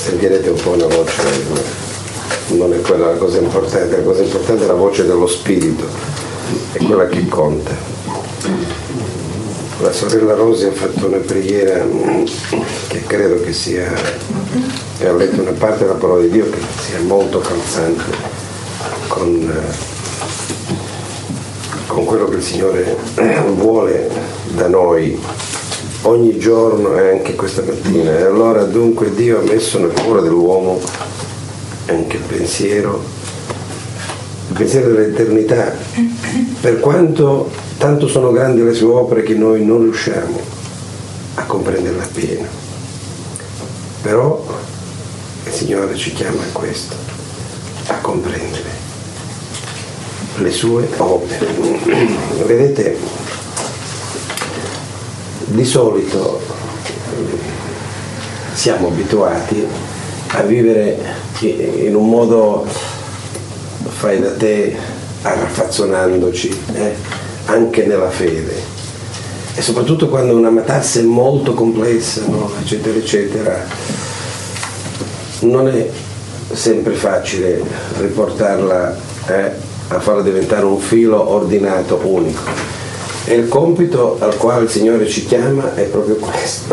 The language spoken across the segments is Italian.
sentirete un po' una voce, non è quella la cosa importante è la voce dello spirito, è quella che conta. La sorella Rosi ha fatto una preghiera che credo che sia, e ha letto una parte della parola di Dio che sia molto calzante con quello che il Signore vuole da noi ogni giorno e anche questa mattina. E allora dunque Dio ha messo nel cuore dell'uomo anche il pensiero dell'eternità, per quanto tanto sono grandi le sue opere che noi non riusciamo a comprenderla appieno, però il Signore ci chiama a questo, a comprendere le sue opere. Vedete, di solito siamo abituati a vivere in un modo fai da te, arraffazzonandoci anche nella fede, e soprattutto quando una matassa è molto complessa, no? Eccetera eccetera, non è sempre facile riportarla a farla diventare un filo ordinato unico, e il compito al quale il Signore ci chiama è proprio questo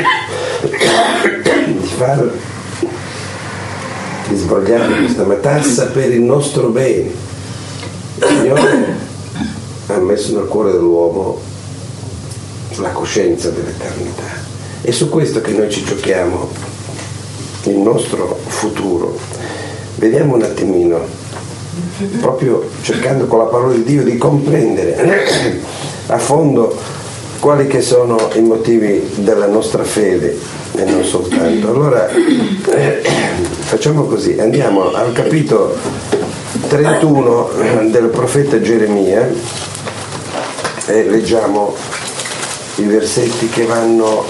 di svogliare questa matassa per il nostro bene. Il Signore ha messo nel cuore dell'uomo la coscienza dell'eternità, è su questo che noi ci giochiamo il nostro futuro. Vediamo un attimino, proprio cercando con la parola di Dio di comprendere a fondo quali che sono i motivi della nostra fede e non soltanto. Allora facciamo così, andiamo al capitolo 31 del profeta Geremia e leggiamo i versetti che vanno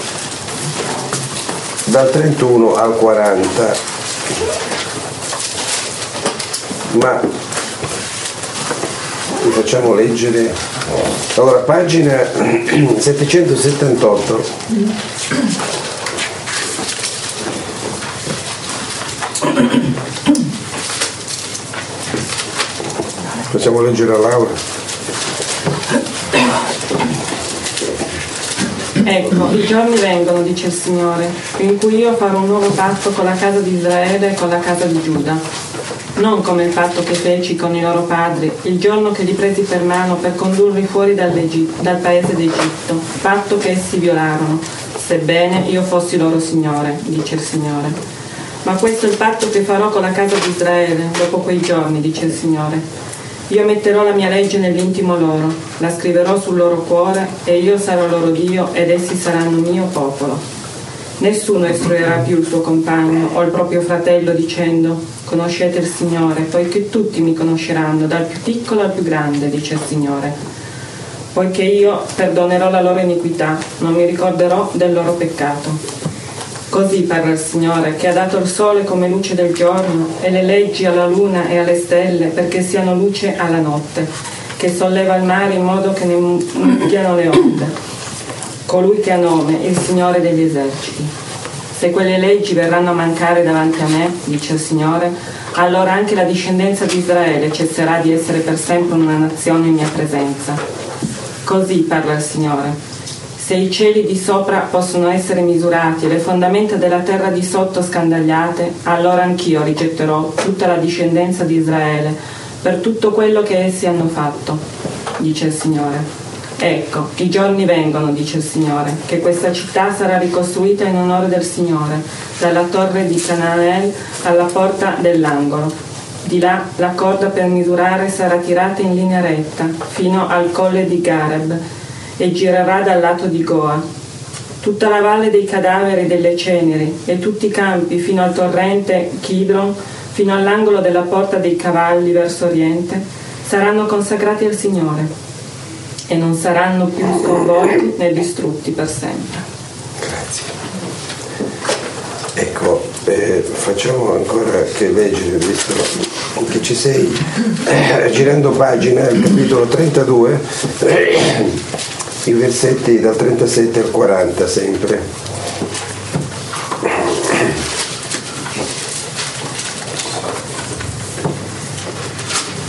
dal 31 al 40, ma vi facciamo leggere. Allora, pagina 778, facciamo leggere a Laura. Ecco, i giorni vengono, dice il Signore, in cui io farò un nuovo patto con la casa di Israele e con la casa di Giuda, non come il patto che feci con i loro padri il giorno che li presi per mano per condurli fuori dal paese d'Egitto, patto che essi violarono, sebbene io fossi loro Signore, dice il Signore. Ma questo è il patto che farò con la casa di Israele dopo quei giorni, dice il Signore. Io metterò la mia legge nell'intimo loro, la scriverò sul loro cuore, e io sarò loro Dio ed essi saranno mio popolo. Nessuno istruirà più il suo compagno o il proprio fratello dicendo: conoscete il Signore, poiché tutti mi conosceranno, dal più piccolo al più grande, dice il Signore. Poiché io perdonerò la loro iniquità, non mi ricorderò del loro peccato. Così parla il Signore, che ha dato il sole come luce del giorno e le leggi alla luna e alle stelle perché siano luce alla notte, che solleva il mare in modo che ne mucchiano le onde. Colui che ha nome, il Signore degli eserciti. Se quelle leggi verranno a mancare davanti a me, dice il Signore, allora anche la discendenza di Israele cesserà di essere per sempre una nazione in mia presenza. Così parla il Signore. Se i cieli di sopra possono essere misurati e le fondamenta della terra di sotto scandagliate, allora anch'io rigetterò tutta la discendenza di Israele per tutto quello che essi hanno fatto, dice il Signore. Ecco, i giorni vengono, dice il Signore, che questa città sarà ricostruita in onore del Signore, dalla torre di Canael alla porta dell'angolo. Di là la corda per misurare sarà tirata in linea retta fino al colle di Gareb e girerà dal lato di Goa. Tutta la valle dei cadaveri e delle ceneri e tutti i campi fino al torrente Kidron, fino all'angolo della porta dei cavalli verso oriente, saranno consacrati al Signore e non saranno più sconvolti né distrutti per sempre. Grazie. Ecco, facciamo ancora che leggere, visto che ci sei, girando pagina, il capitolo 32, i versetti dal 37 al 40 sempre.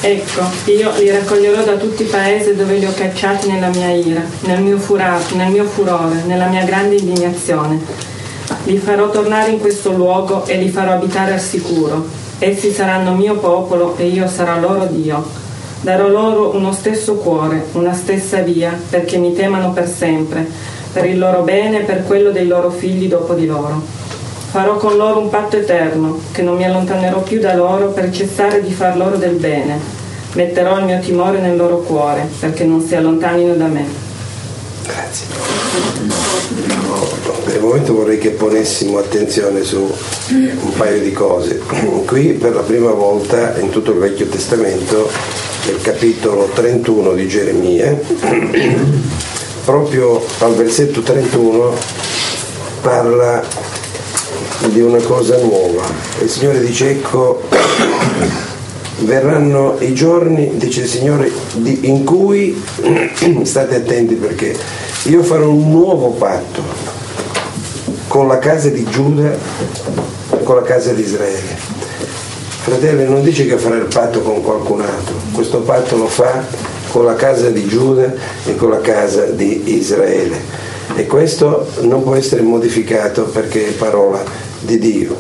Ecco, io li raccoglierò da tutti i paesi dove li ho cacciati nella mia ira, nel mio furore, nella mia grande indignazione. Li farò tornare in questo luogo e li farò abitare al sicuro. Essi saranno mio popolo e io sarò loro Dio. Darò loro uno stesso cuore, una stessa via, perché mi temano per sempre, per il loro bene e per quello dei loro figli dopo di loro. Farò con loro un patto eterno, che non mi allontanerò più da loro per cessare di far loro del bene. Metterò il mio timore nel loro cuore, perché non si allontanino da me. Grazie. Per il momento vorrei che ponessimo attenzione su un paio di cose. Qui per la prima volta in tutto il Vecchio Testamento, nel capitolo 31 di Geremia, proprio al versetto 31 parla di una cosa nuova. Il Signore dice: ecco, verranno i giorni, dice il Signore, in cui state attenti, perché io farò un nuovo patto con la casa di Giuda e con la casa di Israele. Fratelli, non dice che farà il patto con qualcun altro, questo patto lo fa con la casa di Giuda e con la casa di Israele, e questo non può essere modificato perché è parola di Dio.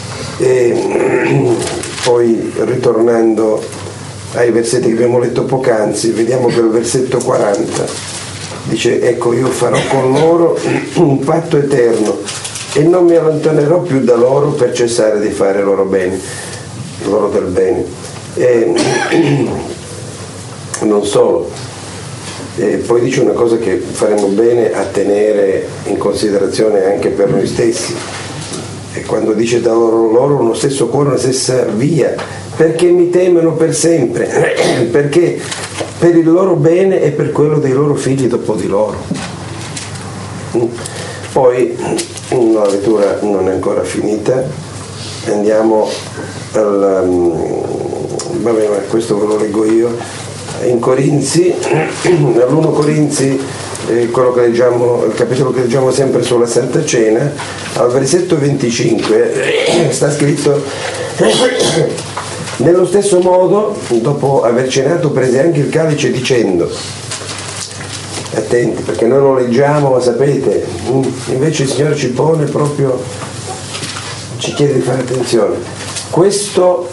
E poi, ritornando ai versetti che abbiamo letto poc'anzi, vediamo che il versetto 40 dice: ecco, io farò con loro un patto eterno e non mi allontanerò più da loro per cessare di fare loro del bene. E non solo, poi dice una cosa che faremo bene a tenere in considerazione anche per noi stessi, e quando dice da loro uno stesso cuore, una stessa via, perché mi temono per sempre, perché per il loro bene e per quello dei loro figli dopo di loro. Poi la lettura non è ancora finita, andiamo vabbè, ma questo ve lo leggo io, in Corinzi, all'1 Corinzi, quello che leggiamo, il capitolo che leggiamo sempre sulla Santa Cena, al versetto 25 sta scritto: nello stesso modo, dopo aver cenato, prese anche il calice dicendo, attenti perché noi lo leggiamo, ma sapete, invece il Signore ci pone proprio, ci chiede di fare attenzione. Questo,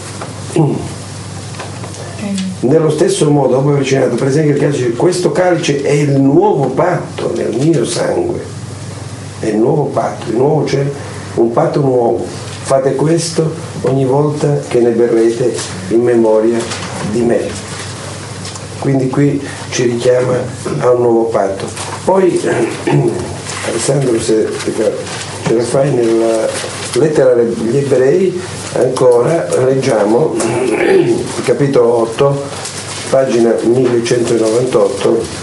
nello stesso modo, dopo aver cenato, prese anche il calice, questo calice è il nuovo patto nel mio sangue, è il nuovo patto, di nuovo c'è un patto nuovo. Fate questo ogni volta che ne berrete in memoria di me. Quindi qui ci richiama a un nuovo patto. Poi Alessandro, se ce la fai, nella lettera agli Ebrei ancora leggiamo il capitolo 8, pagina 1198,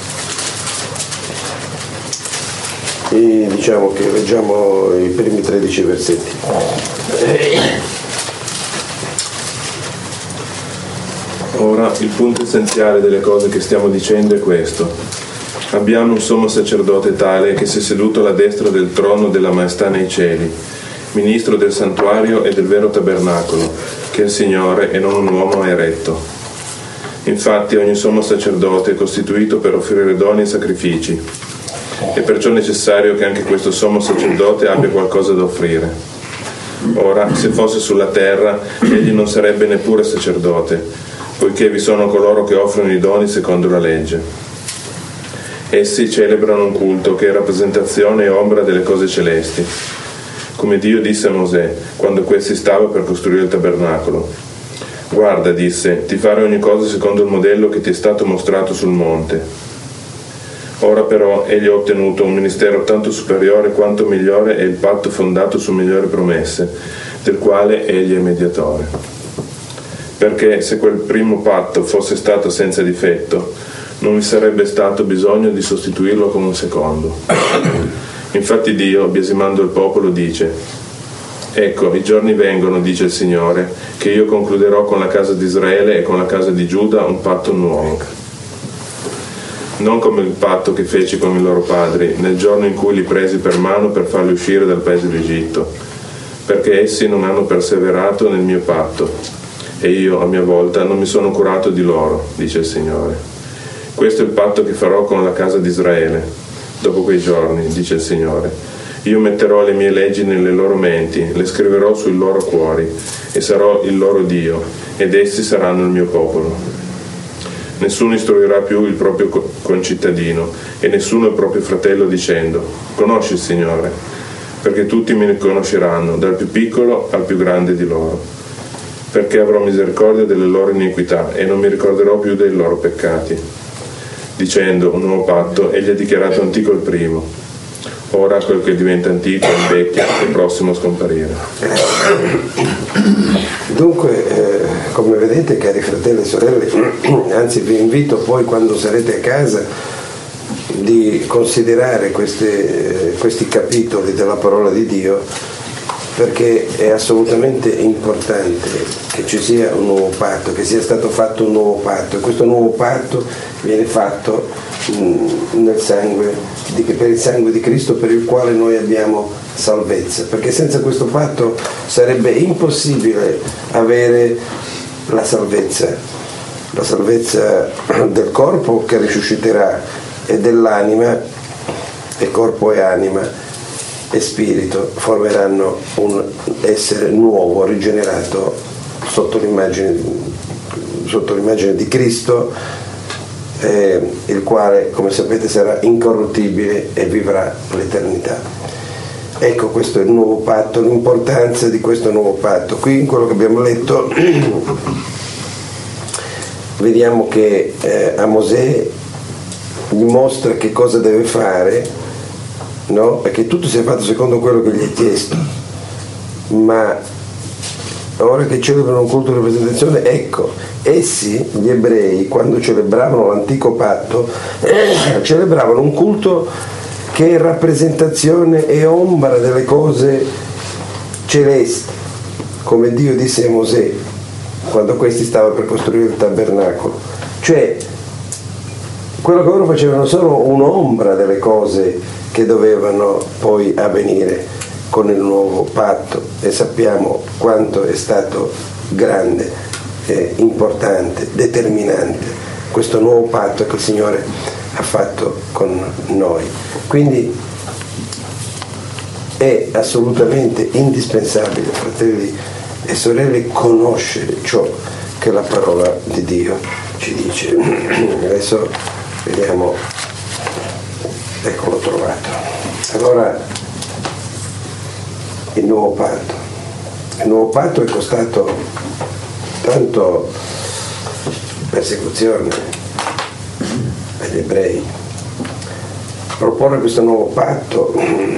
e diciamo che leggiamo i primi 13 versetti. Ora, il punto essenziale delle cose che stiamo dicendo è questo. Abbiamo un sommo sacerdote tale che si è seduto alla destra del trono della maestà nei cieli, ministro del santuario e del vero tabernacolo, che è il Signore e non un uomo eretto. Infatti ogni sommo sacerdote è costituito per offrire doni e sacrifici. È perciò necessario che anche questo sommo sacerdote abbia qualcosa da offrire. Ora, se fosse sulla terra, egli non sarebbe neppure sacerdote, poiché vi sono coloro che offrono i doni secondo la legge. Essi celebrano un culto che è rappresentazione e ombra delle cose celesti, come Dio disse a Mosè quando questi stava per costruire il tabernacolo. Guarda, disse, ti farò ogni cosa secondo il modello che ti è stato mostrato sul monte. Ora però egli ha ottenuto un ministero tanto superiore quanto migliore è il patto fondato su migliori promesse, del quale egli è mediatore. Perché se quel primo patto fosse stato senza difetto, non vi sarebbe stato bisogno di sostituirlo con un secondo. Infatti Dio, biasimando il popolo, dice: ecco, i giorni vengono, dice il Signore, che io concluderò con la casa di Israele e con la casa di Giuda un patto nuovo. Non come il patto che feci con i loro padri nel giorno in cui li presi per mano per farli uscire dal paese d'Egitto, perché essi non hanno perseverato nel mio patto, e io a mia volta non mi sono curato di loro, dice il Signore. Questo è il patto che farò con la casa di Israele dopo quei giorni, dice il Signore. Io metterò le mie leggi nelle loro menti, le scriverò sui loro cuori e sarò il loro Dio ed essi saranno il mio popolo. Nessuno istruirà più il proprio concittadino e nessuno il proprio fratello dicendo: conosci il Signore, perché tutti mi conosceranno, dal più piccolo al più grande di loro. Perché avrò misericordia delle loro iniquità e non mi ricorderò più dei loro peccati. Dicendo: un nuovo patto, egli ha dichiarato antico il primo. Ora quel che diventa antico invecchia e prossimo a scomparire. Dunque, come vedete, cari fratelli e sorelle, anzi vi invito poi, quando sarete a casa, di considerare questi capitoli della parola di Dio, perché è assolutamente importante che ci sia un nuovo patto, che sia stato fatto un nuovo patto, e questo nuovo patto viene fatto per il sangue di Cristo, per il quale noi abbiamo salvezza, perché senza questo patto sarebbe impossibile avere la salvezza del corpo che risusciterà e dell'anima, e corpo e anima e spirito formeranno un essere nuovo, rigenerato sotto l'immagine di Cristo, il quale, come sapete, sarà incorruttibile e vivrà l'eternità. Ecco, questo è il nuovo patto, l'importanza di questo nuovo patto. Qui, in quello che abbiamo letto, vediamo che a Mosè gli mostra che cosa deve fare, no? Perché tutto sia fatto secondo quello che gli è chiesto, ma ora che celebrano un culto di rappresentazione, ecco, essi, gli ebrei, quando celebravano l'antico patto, celebravano un culto che è rappresentazione e ombra delle cose celesti, come Dio disse a Mosè quando questi stava per costruire il tabernacolo. Cioè, quello che loro facevano solo un'ombra delle cose che dovevano poi avvenire con il nuovo patto, e sappiamo quanto è stato grande, importante, determinante questo nuovo patto che il Signore ha fatto con noi. Quindi è assolutamente indispensabile, fratelli e sorelle, conoscere ciò che la parola di Dio ci dice. Adesso vediamo, ecco, l'ho trovato. Allora, il nuovo patto è costato tanto persecuzione agli ebrei. Proporre questo nuovo patto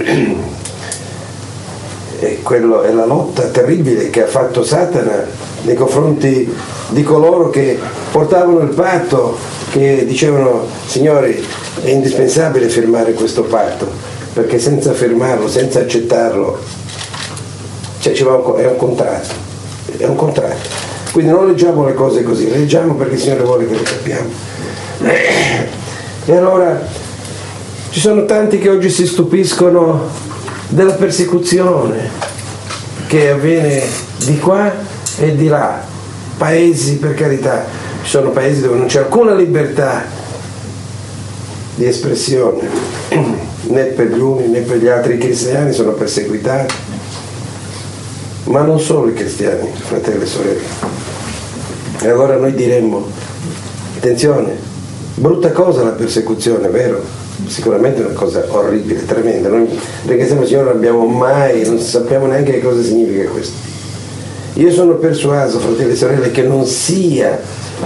è la lotta terribile che ha fatto Satana nei confronti di coloro che portavano il patto, che dicevano: signori, è indispensabile firmare questo patto, perché senza firmarlo, senza accettarlo, è un contratto. Quindi non leggiamo le cose così, le leggiamo perché il Signore vuole che le capiamo. E allora ci sono tanti che oggi si stupiscono della persecuzione che avviene di qua e di là. Paesi, per carità, ci sono paesi dove non c'è alcuna libertà di espressione, né per gli uni né per gli altri. I cristiani sono perseguitati, ma non solo i cristiani, fratelli e sorelle. E allora noi diremmo: attenzione, brutta cosa la persecuzione, vero? Sicuramente è una cosa orribile, tremenda. Noi ringraziamo il Signore, non sappiamo neanche che cosa significa questo. Io sono persuaso, fratelli e sorelle, che non sia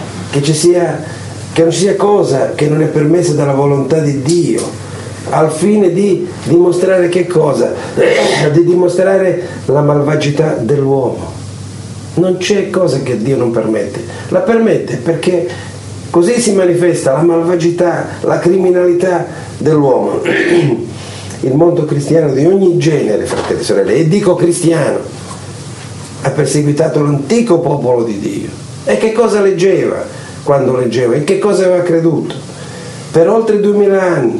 cosa che non è permessa dalla volontà di Dio, al fine di dimostrare che cosa? Di dimostrare la malvagità dell'uomo. Non c'è cosa che Dio non permette. La permette perché così si manifesta la malvagità, la criminalità dell'uomo. Il mondo cristiano di ogni genere, fratelli e sorelle, e dico cristiano, ha perseguitato l'antico popolo di Dio. E che cosa leggeva quando leggeva? In che cosa aveva creduto? Per oltre 2000 anni.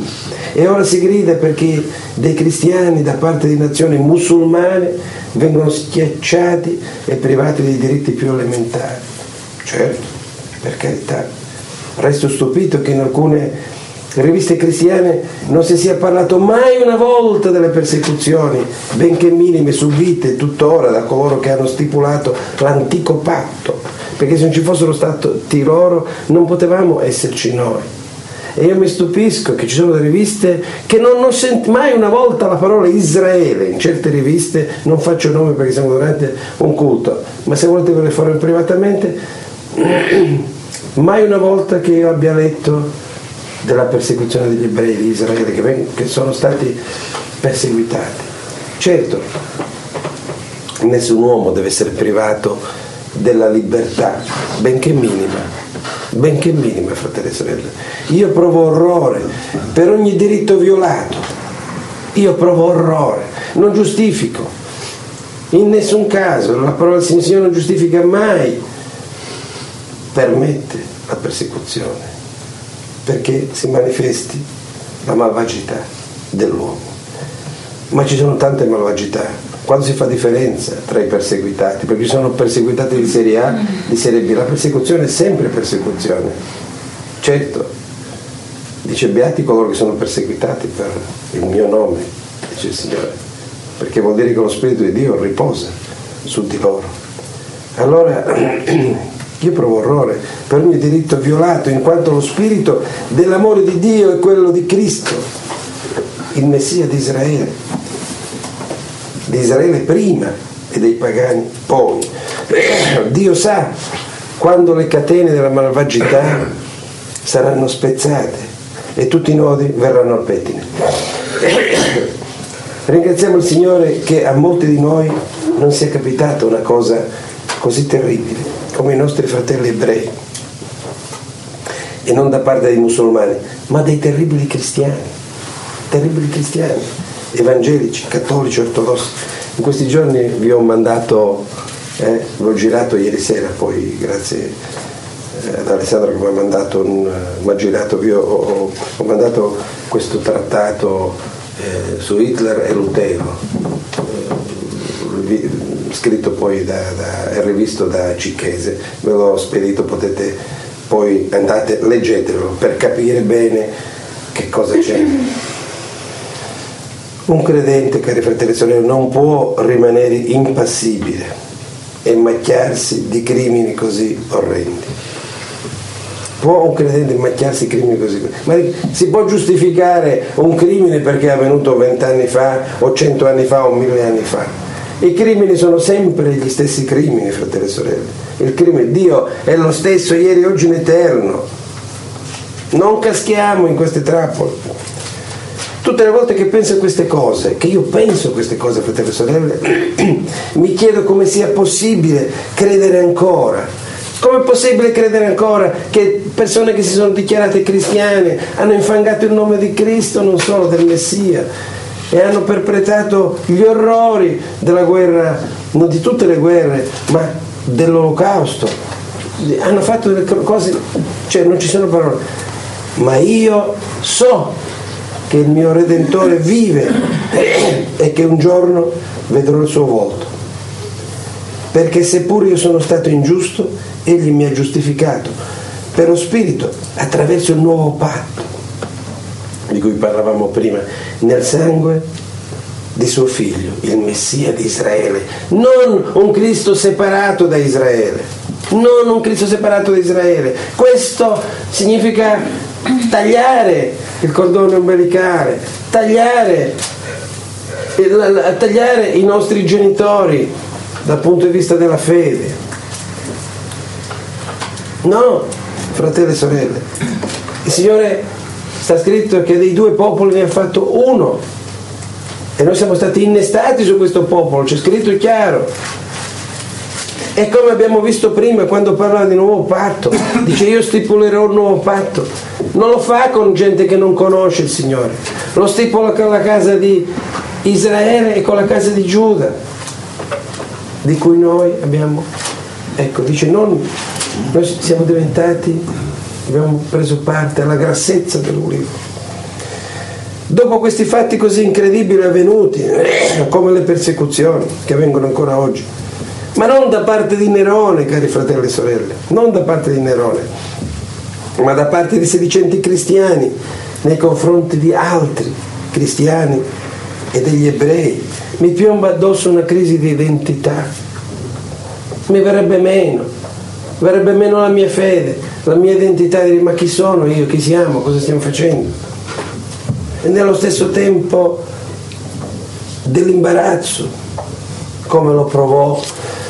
E ora si grida perché dei cristiani da parte di nazioni musulmane vengono schiacciati e privati dei diritti più elementari. Certo, per carità. Resto stupito che in alcune riviste cristiane non si sia parlato mai una volta delle persecuzioni, benché minime, subite tuttora da coloro che hanno stipulato l'antico patto, perché se non ci fossero stati loro non potevamo esserci noi. E io mi stupisco che ci sono delle riviste che non sento mai una volta la parola Israele. In certe riviste, non faccio nome perché siamo durante un culto, ma se volete ve le farò privatamente, mai una volta che io abbia letto della persecuzione degli ebrei di Israele che sono stati perseguitati. Certo, nessun uomo deve essere privato della libertà, benché minima, fratelli e sorelle. Io provo orrore per ogni diritto violato, io provo orrore, non giustifico in nessun caso, la parola del Signore non giustifica mai, permette la persecuzione perché si manifesti la malvagità dell'uomo. Ma ci sono tante malvagità. Quando si fa differenza tra i perseguitati, perché ci sono perseguitati di serie A, di serie B, la persecuzione è sempre persecuzione. Certo, dice beati coloro che sono perseguitati per il mio nome, dice il Signore, perché vuol dire che lo Spirito di Dio riposa su di loro. Allora io provo orrore per ogni diritto violato, in quanto lo spirito dell'amore di Dio è quello di Cristo, il Messia di Israele prima e dei pagani poi. Dio sa quando le catene della malvagità saranno spezzate e tutti i nodi verranno al pettine. Ringraziamo il Signore che a molti di noi non sia capitata una cosa così terribile come i nostri fratelli ebrei, e non da parte dei musulmani, ma dei terribili cristiani, evangelici, cattolici, ortodossi. In questi giorni vi ho mandato, l'ho girato ieri sera, poi grazie ad Alessandro che mi ha mandato, ho mandato questo trattato su Hitler e Lutero, scritto poi e rivisto da Cicchese, ve l'ho spedito, potete poi andate, leggetelo per capire bene che cosa c'è. Un credente, cari fratelli e sorelle, non può rimanere impassibile e macchiarsi di crimini così orrendi. Può un credente macchiarsi di crimini così? Ma si può giustificare un crimine perché è avvenuto 20 anni fa o 100 anni fa o 1000 anni fa? I crimini sono sempre gli stessi crimini, fratelli e sorelle. Il crimine, Dio è lo stesso ieri, oggi in eterno. Non caschiamo in queste trappole. Tutte le volte che penso a queste cose, fratelli e sorelle, mi chiedo come sia possibile credere ancora. Come è possibile credere ancora che persone che si sono dichiarate cristiane hanno infangato il nome di Cristo, non solo del Messia, e hanno perpetrato gli orrori della guerra, non di tutte le guerre, ma dell'Olocausto. Hanno fatto delle cose, cioè non ci sono parole. Ma io so che il mio Redentore vive e che un giorno vedrò il suo volto. Perché seppur io sono stato ingiusto, egli mi ha giustificato per lo Spirito attraverso il nuovo patto di cui parlavamo prima, nel sangue di suo figlio, il Messia di Israele, non un Cristo separato da Israele, Questo significa tagliare il cordone ombelicale, tagliare i nostri genitori dal punto di vista della fede. No, fratelli e sorelle, il Signore, sta scritto che dei due popoli ne ha fatto uno e noi siamo stati innestati su questo popolo, c'è scritto chiaro. E come abbiamo visto prima quando parlava di nuovo patto, dice io stipulerò un nuovo patto. Non lo fa con gente che non conosce il Signore, lo stipula con la casa di Israele e con la casa di Giuda, di cui noi abbiamo, dice noi siamo diventati, abbiamo preso parte alla grassezza dell'ulivo. Dopo questi fatti così incredibili avvenuti, come le persecuzioni che avvengono ancora oggi, ma non da parte di Nerone, cari fratelli e sorelle, non da parte di Nerone, ma da parte di sedicenti cristiani nei confronti di altri cristiani e degli ebrei, mi piomba addosso una crisi di identità. Mi verrebbe meno la mia fede, la mia identità, di dire: ma chi sono io, chi siamo, cosa stiamo facendo? E nello stesso tempo dell'imbarazzo, come lo provò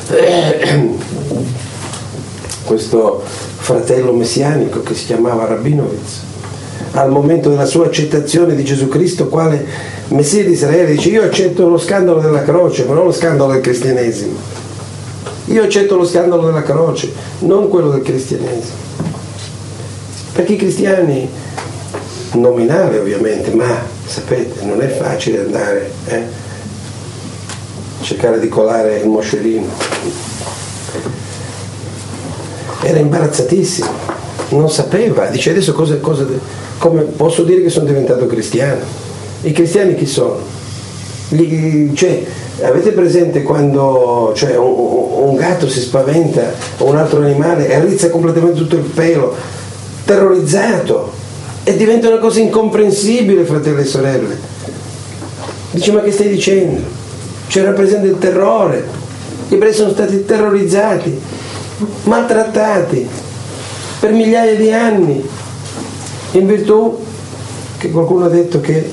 questo fratello messianico che si chiamava Rabinovitz al momento della sua accettazione di Gesù Cristo quale Messia di Israele. Dice: io accetto lo scandalo della croce, ma non lo scandalo del cristianesimo. Io accetto lo scandalo della croce, non quello del cristianesimo. Perché i cristiani nominali, ovviamente, ma sapete, non è facile andare cercare di colare il moscerino. Era imbarazzatissimo, non sapeva. Dice: adesso come posso dire che sono diventato cristiano? I cristiani chi sono? Avete presente quando un gatto si spaventa o un altro animale e rizza completamente tutto il pelo, terrorizzato, e diventa una cosa incomprensibile, fratelli e sorelle? Dice: ma che stai dicendo? Rappresenta il terrore. Gli ebrei sono stati terrorizzati, maltrattati per migliaia di anni, in virtù che qualcuno ha detto che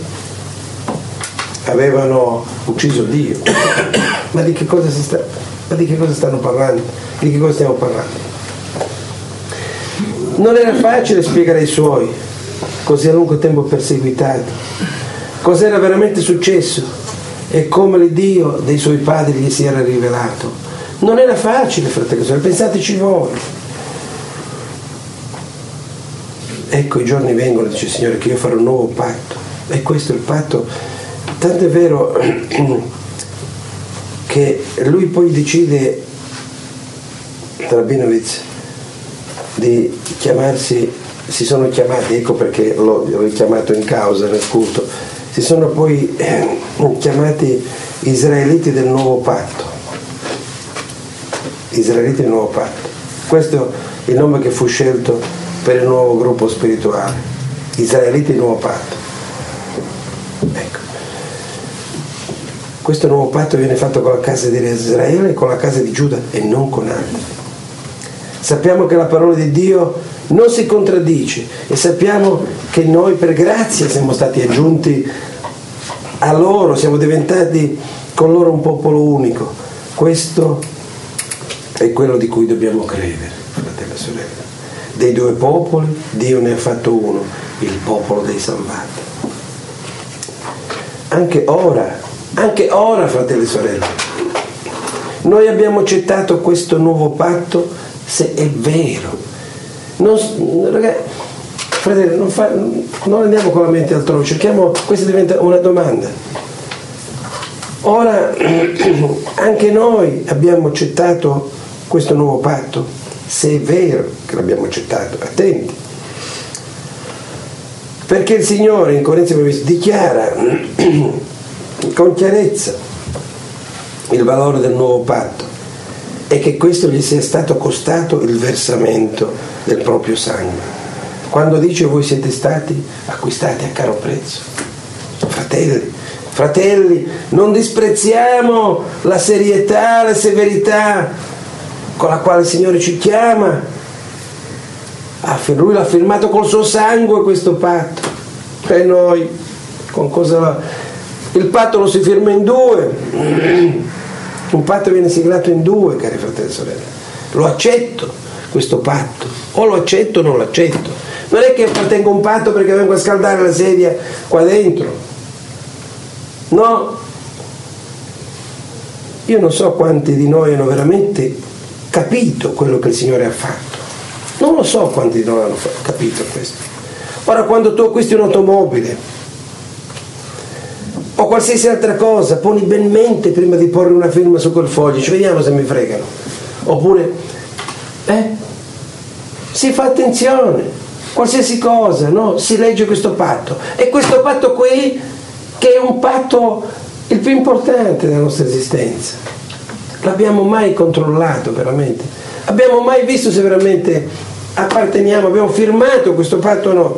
avevano ucciso Dio. Ma di che cosa stanno parlando? Di che cosa stiamo parlando? Non era facile spiegare ai suoi, così a lungo tempo perseguitati, cos'era veramente successo e come l'Iddio dei suoi padri gli si era rivelato. Non era facile, fratelli e sorelle, pensateci voi. Ecco, i giorni vengono, dice il Signore, che io farò un nuovo patto, e questo è il patto. Tanto è vero che lui poi decide, Rabinovitz, di chiamarsi, si sono chiamati, ecco perché l'ho chiamato in causa nel culto, si sono poi chiamati Israeliti del Nuovo Patto. Israeliti del Nuovo Patto. Questo è il nome che fu scelto per il nuovo gruppo spirituale. Israeliti del Nuovo Patto. Ecco. Questo nuovo patto viene fatto con la casa di Israele e con la casa di Giuda e non con altri. Sappiamo che la parola di Dio non si contraddice e sappiamo che noi per grazia siamo stati aggiunti a loro, siamo diventati con loro un popolo unico. Questo è quello di cui dobbiamo credere, fratelli e sorelle. Dei due popoli Dio ne ha fatto uno, il popolo dei salvati. Anche ora, fratelli e sorelle, noi abbiamo accettato questo nuovo patto, se è vero. Fratelli, non andiamo con la mente altrove, questa diventa una domanda. Ora, anche noi abbiamo accettato questo nuovo patto, se è vero che l'abbiamo accettato, attenti. Perché il Signore in Corinzi dichiara con chiarezza il valore del nuovo patto e che questo gli sia stato costato il versamento del proprio sangue. Quando dice: voi siete stati acquistati a caro prezzo. Fratelli, non disprezziamo la serietà, la severità con la quale il Signore ci chiama. Lui l'ha firmato col suo sangue questo patto, e noi con cosa? Il patto lo si firma in due. Un patto viene siglato in due, cari fratelli e sorelle. Lo accetto questo patto, o lo accetto o non lo accetto. Non è che appartengo a un patto perché vengo a scaldare la sedia qua dentro. No. Io non so quanti di noi hanno veramente capito quello che il Signore ha fatto. Non lo so quanti di noi hanno capito questo. Ora, quando tu acquisti un'automobile o qualsiasi altra cosa, poni ben mente prima di porre una firma su quel foglio, vediamo se mi fregano. Oppure si fa attenzione. qualsiasi cosa, no? Si legge questo patto. E questo patto qui, che è un patto il più importante della nostra esistenza, l'abbiamo mai controllato veramente? Abbiamo mai visto se veramente apparteniamo, abbiamo firmato questo patto o no?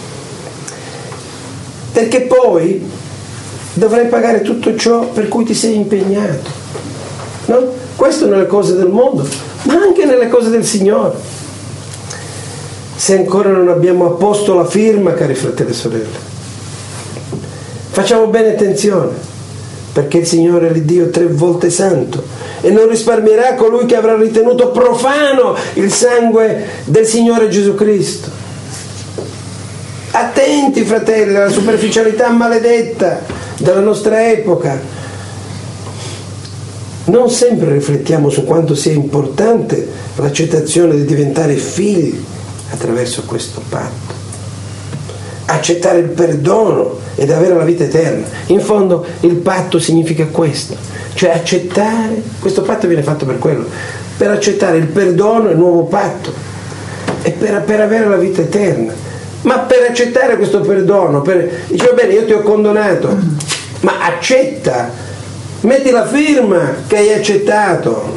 Perché poi dovrai pagare tutto ciò per cui ti sei impegnato, no? Questo nelle cose del mondo, ma anche nelle cose del Signore. Se ancora non abbiamo apposto la firma, cari fratelli e sorelle, facciamo bene attenzione, perché il Signore è l'Iddio 3 volte santo e non risparmierà colui che avrà ritenuto profano il sangue del Signore Gesù Cristo. Attenti, fratelli, alla superficialità maledetta della nostra epoca. Non sempre riflettiamo su quanto sia importante l'accettazione di diventare figli attraverso questo patto. Accettare il perdono ed avere la vita eterna. In fondo il patto significa questo, cioè accettare, questo patto viene fatto per quello, per accettare il perdono, il nuovo patto, e per avere la vita eterna. Ma per accettare questo perdono, dice va bene, io ti ho condonato, ma accetta, metti la firma che hai accettato.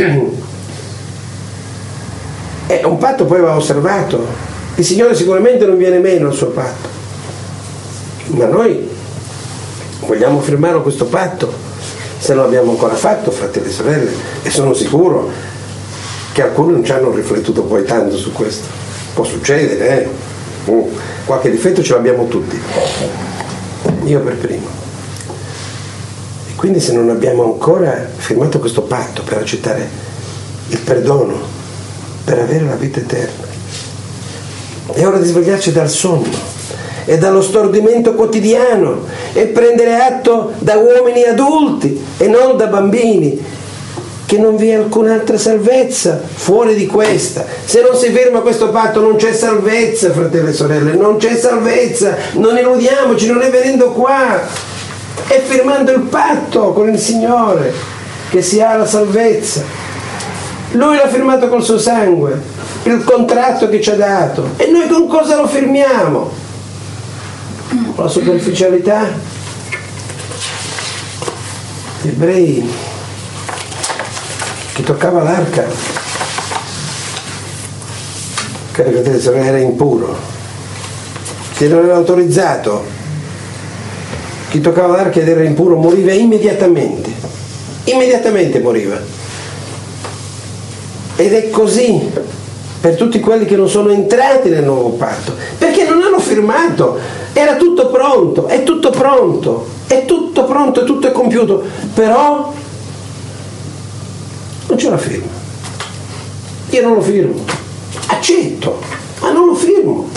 È un patto, poi va osservato. Il Signore sicuramente non viene meno al suo patto, ma noi vogliamo firmare questo patto se non l'abbiamo ancora fatto, fratelli e sorelle, e sono sicuro che alcuni non ci hanno riflettuto poi tanto su questo. Può succedere, qualche difetto ce l'abbiamo tutti, io per primo. E quindi se non abbiamo ancora firmato questo patto per accettare il perdono, per avere la vita eterna, è ora di svegliarci dal sonno e dallo stordimento quotidiano e prendere atto da uomini adulti e non da bambini che non vi è alcun'altra salvezza fuori di questa. Se non si firma questo patto non c'è salvezza, fratelli e sorelle, non c'è salvezza, non illudiamoci, non è venendo qua, è firmando il patto con il Signore che si ha la salvezza. Lui l'ha firmato col suo sangue, il contratto che ci ha dato, e noi con cosa lo firmiamo? Con la superficialità? Gli ebrei, chi toccava l'arca, cari fratelli e sorelle, era impuro. Chi non era autorizzato, chi toccava l'arca ed era impuro moriva immediatamente moriva. Ed è così per tutti quelli che non sono entrati nel nuovo patto, perché non hanno firmato. Era tutto pronto, è tutto pronto, è tutto è compiuto, però non c'è la firma. Io non lo firmo, accetto, ma non lo firmo.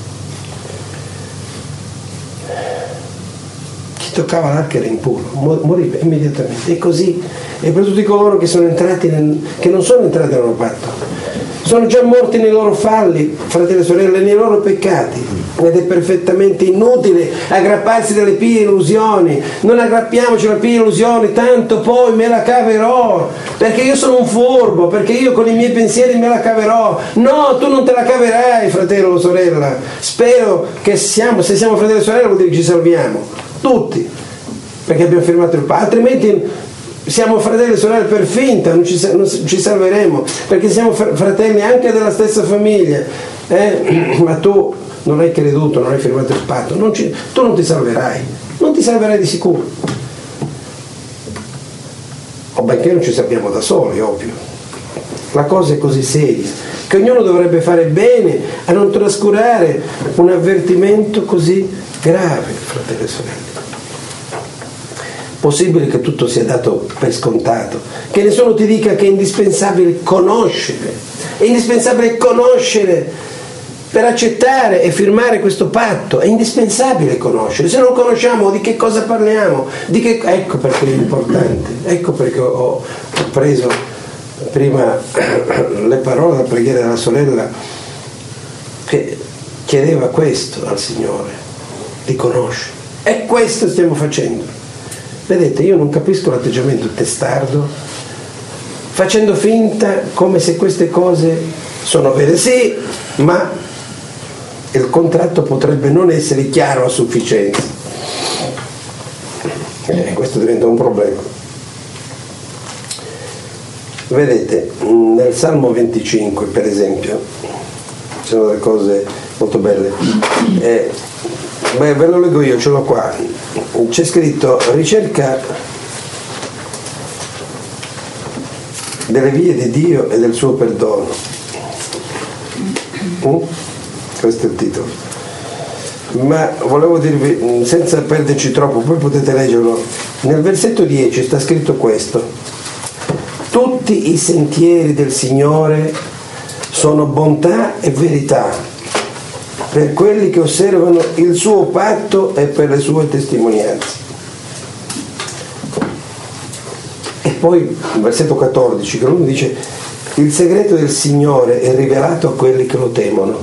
Chi toccava l'arca era impuro, moriva immediatamente. E così è per tutti coloro che sono entrati che non sono entrati nel nuovo patto, sono già morti nei loro falli, fratelli e sorelle, nei loro peccati, ed è perfettamente inutile aggrapparsi dalle pie illusioni. Non aggrappiamoci alle pie illusioni, tanto poi me la caverò, perché io sono un furbo, perché io con i miei pensieri me la caverò. No, tu non te la caverai, fratello o sorella. Spero che se siamo fratelli e sorelle vuol dire che ci salviamo tutti, perché abbiamo firmato il patto, altrimenti siamo fratelli e sorelle per finta, non ci salveremo, perché siamo fratelli anche della stessa famiglia, ma tu non hai creduto, non hai firmato il patto, tu non ti salverai di sicuro. O benché non ci sappiamo da soli, ovvio. La cosa è così seria che ognuno dovrebbe fare bene a non trascurare un avvertimento così grave, fratelli e sorelle. Possibile che tutto sia dato per scontato, che nessuno ti dica che è indispensabile conoscere per accettare e firmare questo patto. È indispensabile conoscere. Se non conosciamo di che cosa parliamo, ecco perché è importante, ecco perché ho preso prima le parole della preghiera della sorella che chiedeva questo al Signore, di conoscere, e questo stiamo facendo. Vedete, io non capisco l'atteggiamento testardo, facendo finta come se queste cose sono vere. Sì, ma il contratto potrebbe non essere chiaro a sufficienza. Questo diventa un problema. Vedete, nel Salmo 25 per esempio ci sono delle cose molto belle. Ve lo leggo io, ce l'ho qua. C'è scritto: ricerca delle vie di Dio e del suo perdono. Questo è il titolo. Ma volevo dirvi, senza perderci troppo, poi potete leggerlo, nel versetto 10 sta scritto questo: tutti i sentieri del Signore sono bontà e verità per quelli che osservano il suo patto e per le sue testimonianze. E poi il versetto 14 che lui dice: il segreto del Signore è rivelato a quelli che lo temono.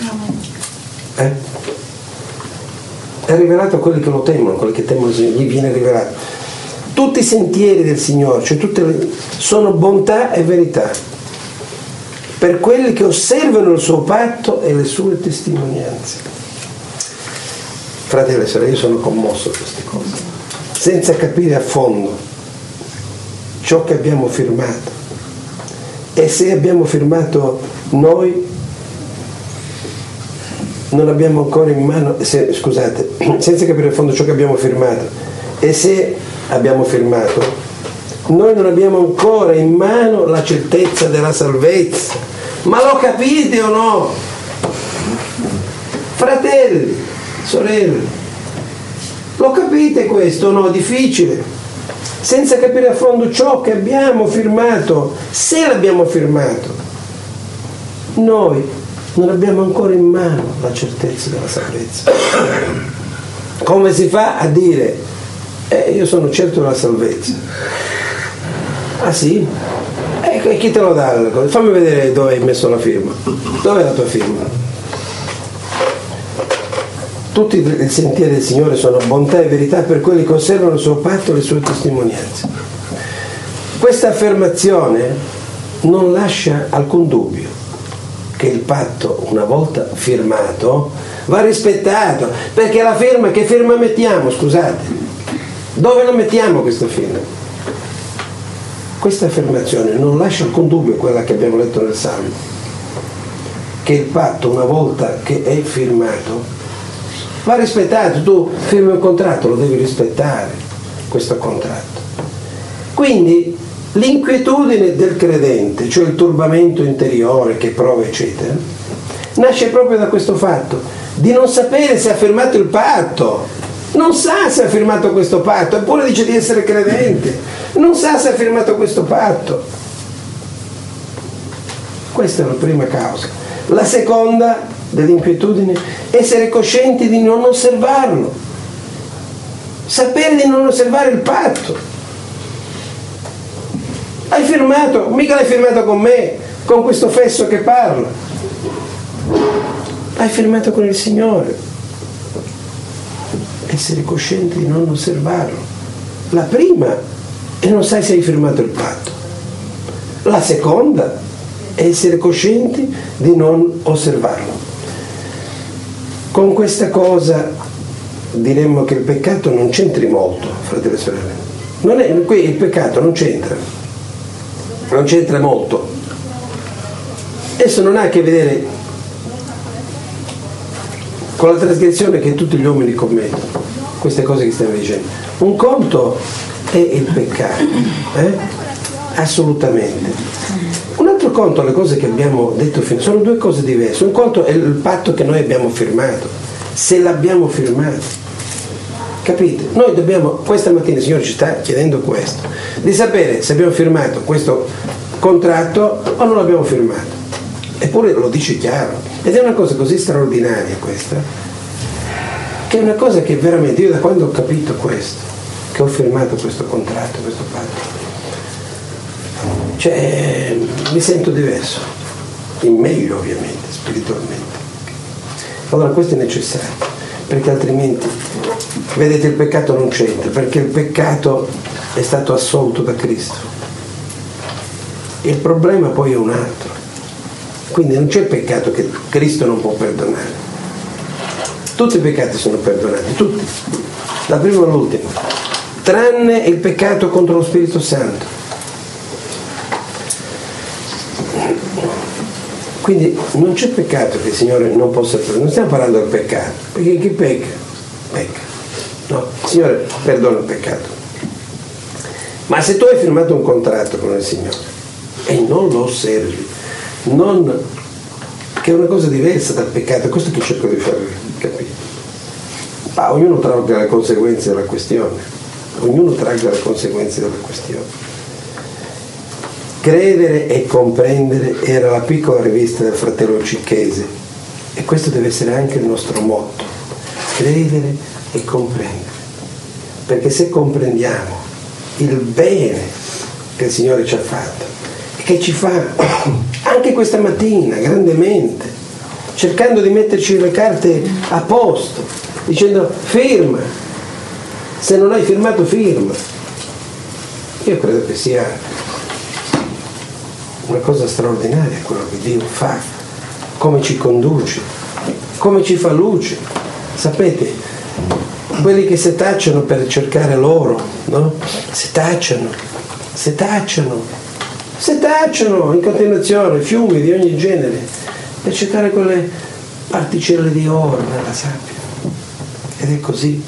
È rivelato a quelli che lo temono, quelli che temono il Signore, gli viene rivelato. Tutti i sentieri del Signore, cioè sono bontà e verità per quelli che osservano il suo patto e le sue testimonianze. Fratelli e sorelle, io sono commosso da queste cose, senza capire a fondo ciò che abbiamo firmato. E se abbiamo firmato noi, non abbiamo ancora in mano, senza capire a fondo ciò che abbiamo firmato, e se abbiamo firmato, noi non abbiamo ancora in mano la certezza della salvezza. Ma lo capite o no? Fratelli, sorelle, lo capite questo o no? Difficile. Senza capire a fondo ciò che abbiamo firmato, se l'abbiamo firmato, noi non abbiamo ancora in mano la certezza della salvezza. Come si fa a dire io sono certo della salvezza? Ah sì? E chi te lo dà? Fammi vedere dove hai messo la firma. Dov'è la tua firma? Tutti i sentieri del Signore sono bontà e verità per quelli che osservano il suo patto e le sue testimonianze. Questa affermazione non lascia alcun dubbio che il patto, una volta firmato, va rispettato, perché la firma, che firma mettiamo? Scusate, dove la mettiamo questa firma? Questa affermazione non lascia alcun dubbio, quella che abbiamo letto nel Salmo, che il patto, una volta che è firmato, va rispettato. Tu firmi un contratto, lo devi rispettare, questo contratto. Quindi l'inquietudine del credente, cioè il turbamento interiore che prova eccetera, nasce proprio da questo fatto di non sapere se ha firmato il patto. Non sa se ha firmato questo patto, eppure dice di essere credente. Non sa se ha firmato questo patto. Questa è la prima causa. La seconda dell'inquietudine è essere coscienti di non osservarlo. Sapere di non osservare il patto. Hai firmato, mica l'hai firmato con me, con questo fesso che parla. Hai firmato con il Signore. Essere coscienti di non osservarlo. La prima è non sai se hai firmato il patto. La seconda è essere coscienti di non osservarlo. Con questa cosa diremmo che il peccato non c'entri molto, fratelli e sorelle. Qui il peccato non c'entra molto. Esso non ha a che vedere con la trasgressione che tutti gli uomini commettono, queste cose che stiamo dicendo. Un conto è il peccato, assolutamente. Un altro conto, le cose che abbiamo detto fino, sono due cose diverse. Un conto è il patto che noi abbiamo firmato, se l'abbiamo firmato. Capite? Noi dobbiamo, questa mattina il Signore ci sta chiedendo questo, di sapere se abbiamo firmato questo contratto o non l'abbiamo firmato. Eppure lo dice chiaro. Ed è una cosa così straordinaria questa, che è una cosa che veramente, io da quando ho capito questo, che ho firmato questo contratto, questo patto, cioè mi sento diverso, in meglio ovviamente, spiritualmente. Allora questo è necessario, perché altrimenti, vedete, il peccato non c'entra, perché il peccato è stato assolto da Cristo. Il problema poi è un altro. Quindi non c'è peccato che Cristo non può perdonare. Tutti i peccati sono perdonati, tutti, dal primo all'ultimo, tranne il peccato contro lo Spirito Santo. Quindi non c'è peccato che il Signore non possa perdonare. Non stiamo parlando del peccato, perché chi pecca, pecca. No, il Signore perdona il peccato. Ma se tu hai firmato un contratto con il Signore e non lo osservi, che è una cosa diversa dal peccato, è questo che cerco di farvi capire. Ma ognuno tragga le conseguenze della questione. Ognuno tragga le conseguenze della questione. Credere e comprendere era la piccola rivista del fratello Cicchese, e questo deve essere anche il nostro motto: credere e comprendere, perché se comprendiamo il bene che il Signore ci ha fatto e che ci fa anche questa mattina grandemente, cercando di metterci le carte a posto, dicendo firma, se non hai firmato firma. Io credo che sia una cosa straordinaria quello che Dio fa, come ci conduce, come ci fa luce. Sapete, quelli che setacciano per cercare l'oro, no? Setacciano in continuazione fiumi di ogni genere per cercare quelle particelle di oro nella sabbia. Ed è così.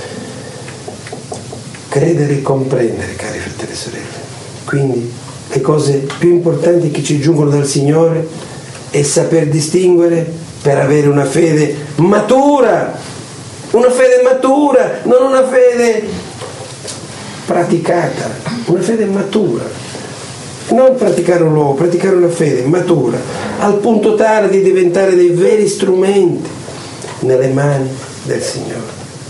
Credere e comprendere, cari fratelli e sorelle. Quindi le cose più importanti che ci giungono dal Signore è saper distinguere per avere una fede matura, non una fede praticata, una fede matura. Non praticare un uomo, praticare una fede matura, al punto tale di diventare dei veri strumenti nelle mani del Signore.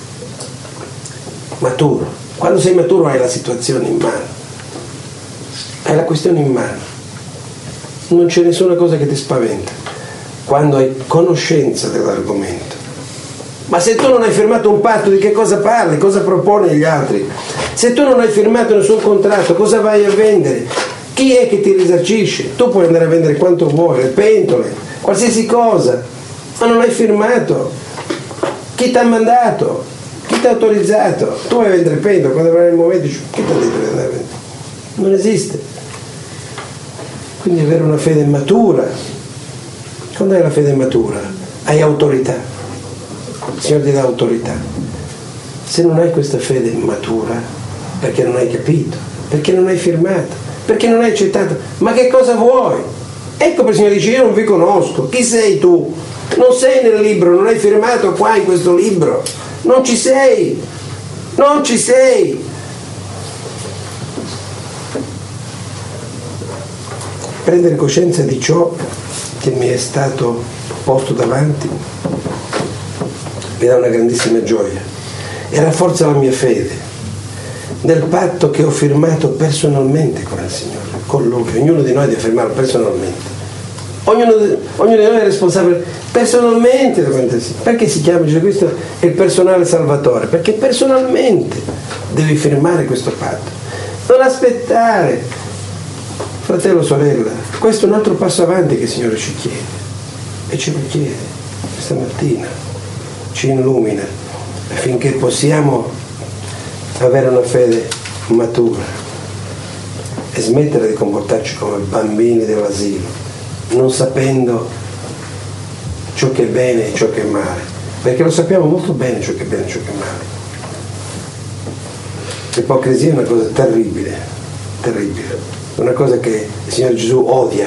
Maturo. Quando sei maturo hai la situazione in mano. Hai la questione in mano, non c'è nessuna cosa che ti spaventa quando hai conoscenza dell'argomento. Ma se tu non hai firmato un patto, di che cosa parli? Cosa proponi agli altri? Se tu non hai firmato nessun contratto, cosa vai a vendere? Chi è che ti risarcisce? Tu puoi andare a vendere quanto vuoi, le pentole, qualsiasi cosa, ma non hai firmato. Chi ti ha mandato? Chi ti ha autorizzato? Tu vai a vendere pentole, quando avrai il momento dici, chi ti ha detto di andare a vendere? Non esiste. Quindi avere una fede matura. Quando hai la fede matura hai autorità, il Signore ti dà autorità. Se non hai questa fede matura, perché non hai capito, perché non hai firmato, perché non hai accettato, ma che cosa vuoi? Ecco perché il Signore dice: io non vi conosco, chi sei tu? Non sei nel libro, non hai firmato qua in questo libro, non ci sei. Prendere coscienza di ciò che mi è stato posto davanti mi dà una grandissima gioia e rafforza la mia fede nel patto che ho firmato personalmente con il Signore, con Lui. Ognuno di noi deve firmarlo personalmente. Ognuno di noi è responsabile personalmente davanti al Signore. Perché si chiama Gesù Cristo il personale salvatore? Perché personalmente devi firmare questo patto. Non aspettare. Fratello, sorella, questo è un altro passo avanti che il Signore ci chiede, e ce lo chiede questa mattina, ci illumina affinché possiamo avere una fede matura e smettere di comportarci come bambini dell'asilo, non sapendo ciò che è bene e ciò che è male, perché lo sappiamo molto bene ciò che è bene e ciò che è male. L'ipocrisia è una cosa terribile, una cosa che il Signore Gesù odia,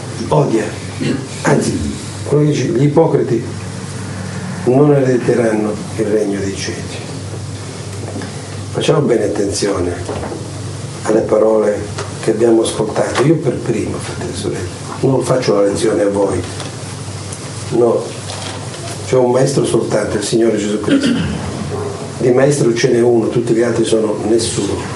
anzi, quello che dice, gli ipocriti non erediteranno il regno dei cieli. Facciamo bene attenzione alle parole che abbiamo ascoltato, io per primo, fratelli e sorelle, non faccio la lezione a voi, no, c'è un maestro soltanto, il Signore Gesù Cristo, di maestro ce n'è uno, tutti gli altri sono nessuno.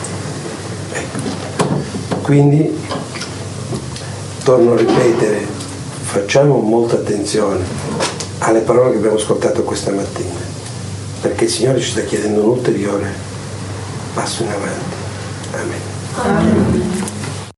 Quindi, torno a ripetere, facciamo molta attenzione alle parole che abbiamo ascoltato questa mattina, perché il Signore ci sta chiedendo un ulteriore passo in avanti. Amen.